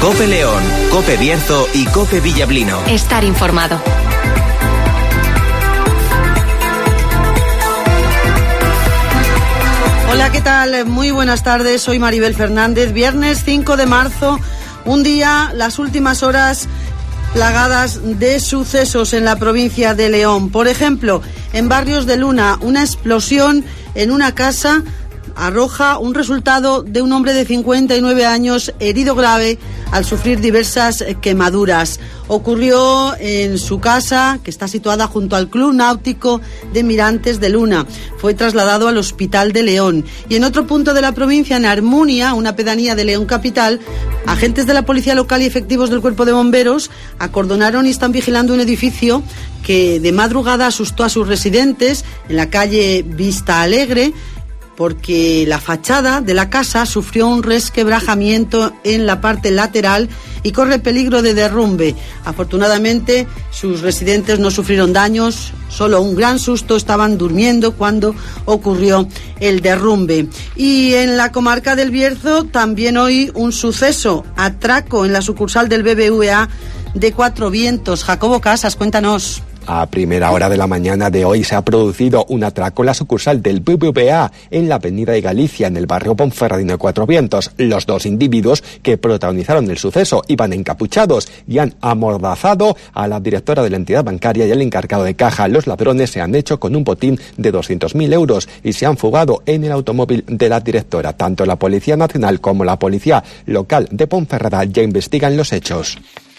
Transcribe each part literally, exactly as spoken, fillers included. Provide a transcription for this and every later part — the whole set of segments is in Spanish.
COPE León, COPE Bierzo y COPE Villablino. Estar informado. Hola, ¿qué tal? Muy buenas tardes, soy Maribel Fernández. Viernes cinco de marzo, un día, las últimas horas plagadas de sucesos en la provincia de León. Por ejemplo, en Barrios de Luna, una explosión en una casa arroja un resultado de un hombre de cincuenta y nueve años herido grave al sufrir diversas quemaduras. Ocurrió en su casa, que está situada junto al Club Náutico de Mirantes de Luna. Fue trasladado al Hospital de León. Y en otro punto de la provincia, en Armunia, una pedanía de León capital, agentes de la policía local y efectivos del Cuerpo de Bomberos acordonaron y están vigilando un edificio que de madrugada asustó a sus residentes en la calle Vista Alegre, porque la fachada de la casa sufrió un resquebrajamiento en la parte lateral y corre peligro de derrumbe. Afortunadamente, sus residentes no sufrieron daños, solo un gran susto, estaban durmiendo cuando ocurrió el derrumbe. Y en la comarca del Bierzo, también hoy un suceso, atraco en la sucursal del B B V A de Cuatro Vientos. Jacobo Casas, cuéntanos. A primera hora de la mañana de hoy se ha producido un atraco en la sucursal del B B V A en la avenida de Galicia, en el barrio Ponferradino de Cuatro Vientos. Los dos individuos que protagonizaron el suceso iban encapuchados y han amordazado a la directora de la entidad bancaria y al encargado de caja. Los ladrones se han hecho con un botín de doscientos mil euros y se han fugado en el automóvil de la directora. Tanto la Policía Nacional como la Policía Local de Ponferrada ya investigan los hechos.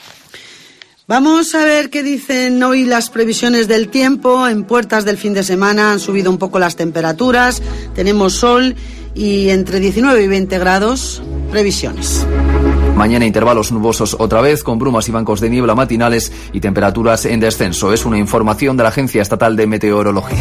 Vamos a ver qué dicen hoy las previsiones del tiempo. En puertas del fin de semana han subido un poco las temperaturas. Tenemos sol y entre diecinueve y veinte grados. Previsiones. Mañana intervalos nubosos otra vez, con brumas y bancos de niebla matinales y temperaturas en descenso. Es una información de la Agencia Estatal de Meteorología.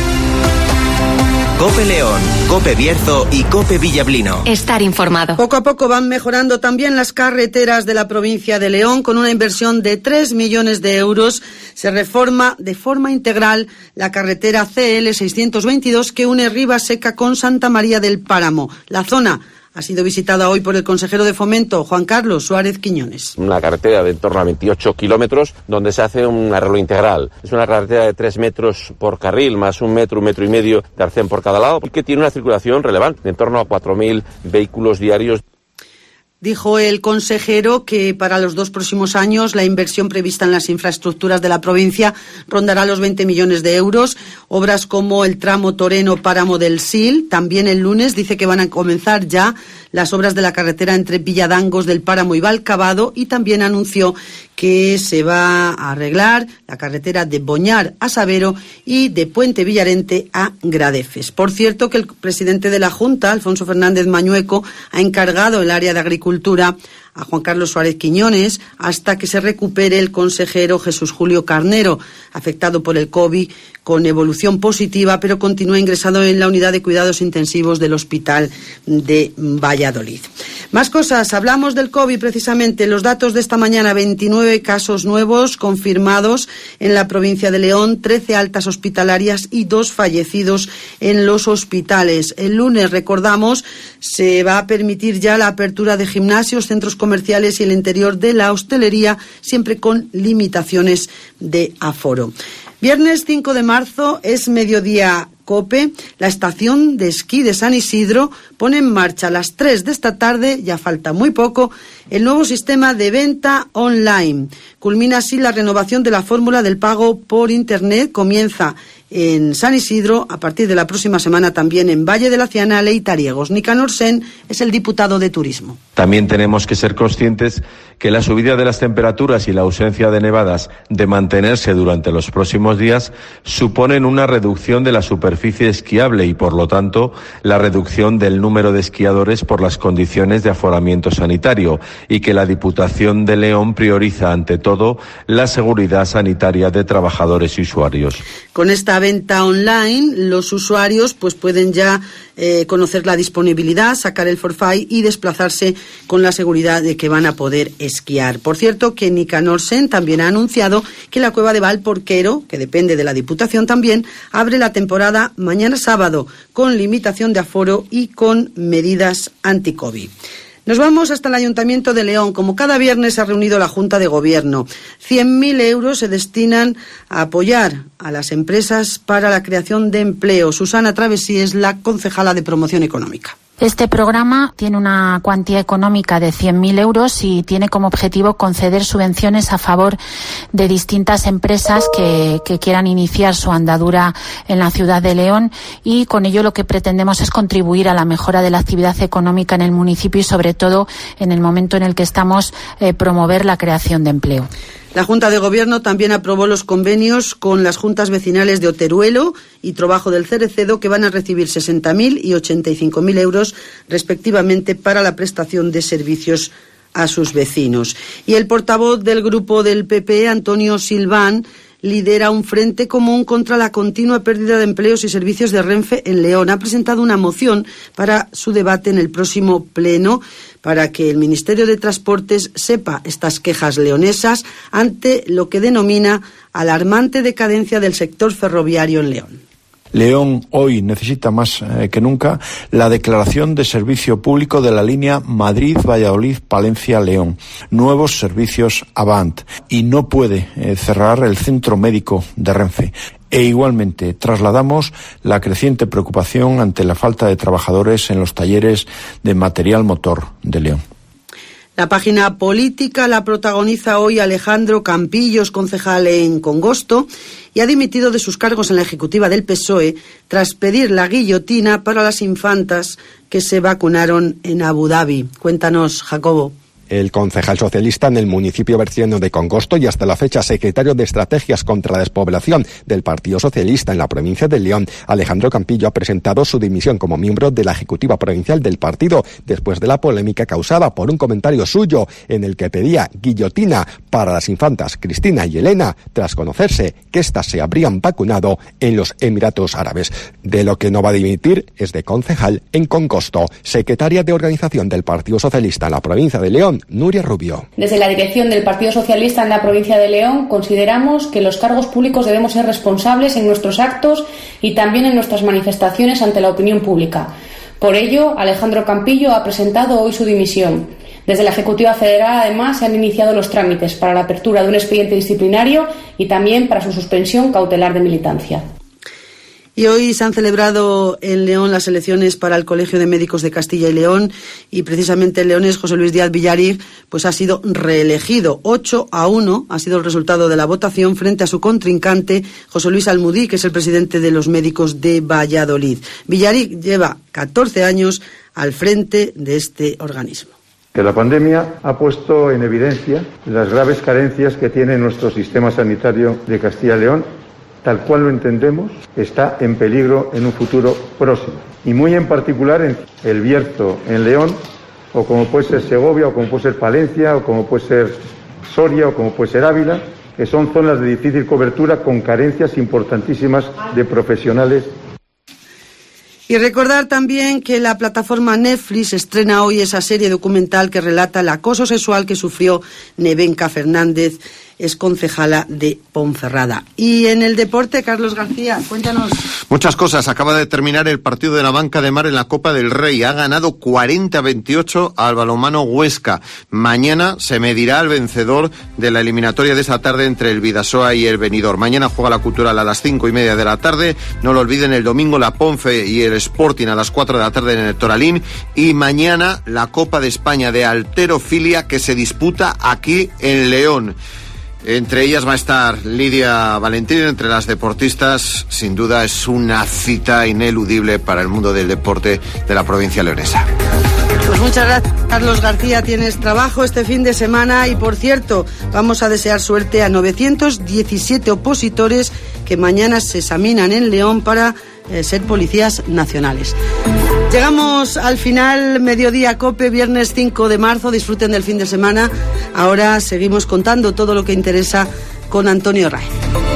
COPE León, COPE Bierzo y COPE Villablino. Estar informado. Poco a poco van mejorando también las carreteras de la provincia de León. Con una inversión de tres millones de euros se reforma de forma integral la carretera C L seiscientos veintidós que une Ribaseca con Santa María del Páramo. La zona ha sido visitada hoy por el consejero de Fomento, Juan Carlos Suárez Quiñones. Una carretera de en torno a veintiocho kilómetros, donde se hace un arreglo integral. Es una carretera de tres metros por carril, más un metro, un metro y medio de arcén por cada lado, y que tiene una circulación relevante, de en torno a cuatro mil vehículos diarios. Dijo el consejero que para los dos próximos años la inversión prevista en las infraestructuras de la provincia rondará los veinte millones de euros. Obras como el tramo Toreno-Páramo del Sil. También el lunes dice que van a comenzar ya las obras de la carretera entre Villadangos del Páramo y Valcabado, y también anunció que se va a arreglar la carretera de Boñar a Sabero y de Puente Villarente a Gradefes. Por cierto, que el presidente de la Junta, Alfonso Fernández Mañueco, ha encargado el área de Agricultura a Juan Carlos Suárez Quiñones hasta que se recupere el consejero Jesús Julio Carnero, afectado por el COVID con evolución positiva, pero continúa ingresado en la unidad de cuidados intensivos del Hospital de Valladolid. Más cosas, hablamos del COVID precisamente. Los datos de esta mañana: veintinueve casos nuevos confirmados en la provincia de León, trece altas hospitalarias y dos fallecidos en los hospitales. El lunes, recordamos, se va a permitir ya la apertura de gimnasios, centros comerciales y el interior de la hostelería, siempre con limitaciones de aforo. Viernes cinco de marzo es mediodía COPE. La estación de esquí de San Isidro pone en marcha a las tres de esta tarde, ya falta muy poco, el nuevo sistema de venta online. Culmina así la renovación de la fórmula del pago por Internet. Comienza en San Isidro, a partir de la próxima semana también en Valle de la Cianale y Tariegos. Nicanor Sen es el diputado de Turismo. También tenemos que ser conscientes que la subida de las temperaturas y la ausencia de nevadas de mantenerse durante los próximos días suponen una reducción de la superficie esquiable y, por lo tanto, la reducción del número de esquiadores por las condiciones de aforamiento sanitario, y que la Diputación de León prioriza ante todo la seguridad sanitaria de trabajadores y usuarios. Con esta venta online, los usuarios pues pueden ya eh, conocer la disponibilidad, sacar el forfait y desplazarse con la seguridad de que van a poder esquiar. Por cierto, que Nicanor Sen también ha anunciado que la cueva de Valporquero, que depende de la Diputación también, abre la temporada mañana sábado, con limitación de aforo y con medidas anti-COVID. Nos vamos hasta el Ayuntamiento de León. Como cada viernes se ha reunido la Junta de Gobierno. cien mil euros se destinan a apoyar a las empresas para la creación de empleo. Susana Travesí es la concejala de Promoción Económica. Este programa tiene una cuantía económica de cien mil euros y tiene como objetivo conceder subvenciones a favor de distintas empresas que, que quieran iniciar su andadura en la ciudad de León, y con ello lo que pretendemos es contribuir a la mejora de la actividad económica en el municipio y, sobre todo, en el momento en el que estamos, eh, promover la creación de empleo. La Junta de Gobierno también aprobó los convenios con las juntas vecinales de Oteruelo y Trobajo del Cerecedo, que van a recibir sesenta mil y ochenta y cinco mil euros respectivamente para la prestación de servicios a sus vecinos. Y el portavoz del grupo del P P, Antonio Silván, lidera un frente común contra la continua pérdida de empleos y servicios de Renfe en León. Ha presentado una moción para su debate en el próximo pleno para que el Ministerio de Transportes sepa estas quejas leonesas ante lo que denomina alarmante decadencia del sector ferroviario en León. León hoy necesita más eh, que nunca la declaración de servicio público de la línea Madrid-Valladolid-Palencia-León, nuevos servicios Avant, y no puede eh, cerrar el centro médico de Renfe. E igualmente trasladamos la creciente preocupación ante la falta de trabajadores en los talleres de material motor de León. La página política la protagoniza hoy Alejandro Campillos, concejal en Congosto, y ha dimitido de sus cargos en la ejecutiva del P S O E tras pedir la guillotina para las infantas que se vacunaron en Abu Dhabi. Cuéntanos, Jacobo. El concejal socialista en el municipio berciano de Congosto y hasta la fecha secretario de Estrategias contra la Despoblación del Partido Socialista en la provincia de León, Alejandro Campillo, ha presentado su dimisión como miembro de la Ejecutiva Provincial del partido después de la polémica causada por un comentario suyo en el que pedía guillotina para las infantas Cristina y Elena tras conocerse que éstas se habrían vacunado en los Emiratos Árabes. De lo que no va a dimitir es de concejal en Congosto. Secretaria de Organización del Partido Socialista en la provincia de León, Nuria Rubio. Desde la dirección del Partido Socialista en la provincia de León consideramos que los cargos públicos debemos ser responsables en nuestros actos y también en nuestras manifestaciones ante la opinión pública. Por ello, Alejandro Campillo ha presentado hoy su dimisión. Desde la Ejecutiva Federal, además, se han iniciado los trámites para la apertura de un expediente disciplinario y también para su suspensión cautelar de militancia. Y hoy se han celebrado en León las elecciones para el Colegio de Médicos de Castilla y León, y precisamente el leonés José Luis Díaz Villarig pues ha sido reelegido. ocho a uno ha sido el resultado de la votación frente a su contrincante José Luis Almudí, que es el presidente de los médicos de Valladolid. Villarig lleva catorce años al frente de este organismo. Que la pandemia ha puesto en evidencia las graves carencias que tiene nuestro sistema sanitario de Castilla y León, tal cual lo entendemos, está en peligro en un futuro próximo. Y muy en particular en El Bierzo, en León, o como puede ser Segovia, o como puede ser Palencia, o como puede ser Soria, o como puede ser Ávila, que son zonas de difícil cobertura con carencias importantísimas de profesionales. Y recordar también que la plataforma Netflix estrena hoy esa serie documental que relata el acoso sexual que sufrió Nevenka Fernández, es concejala de Ponferrada. Y en el deporte, Carlos García, cuéntanos. Muchas cosas. Acaba de terminar el partido de la Banca de Mar en la Copa del Rey. Ha ganado cuarenta a veintiocho al balonmano Huesca. Mañana se medirá el vencedor de la eliminatoria de esta tarde entre el Bidasoa y el Benidorm. Mañana juega la Cultural a las cinco y media de la tarde. No lo olviden, el domingo la Ponfe y el Sporting a las cuatro de la tarde en el Toralín. Y mañana la Copa de España de Halterofilia, que se disputa aquí en León. Entre ellas va a estar Lidia Valentín, entre las deportistas. Sin duda es una cita ineludible para el mundo del deporte de la provincia leonesa. Pues muchas gracias, Carlos García. Tienes trabajo este fin de semana y, por cierto, vamos a desear suerte a novecientos diecisiete opositores que mañana se examinan en León para eh, ser policías nacionales. Llegamos al final, Mediodía COPE, viernes cinco de marzo. Disfruten del fin de semana. Ahora seguimos contando todo lo que interesa con Antonio Raez.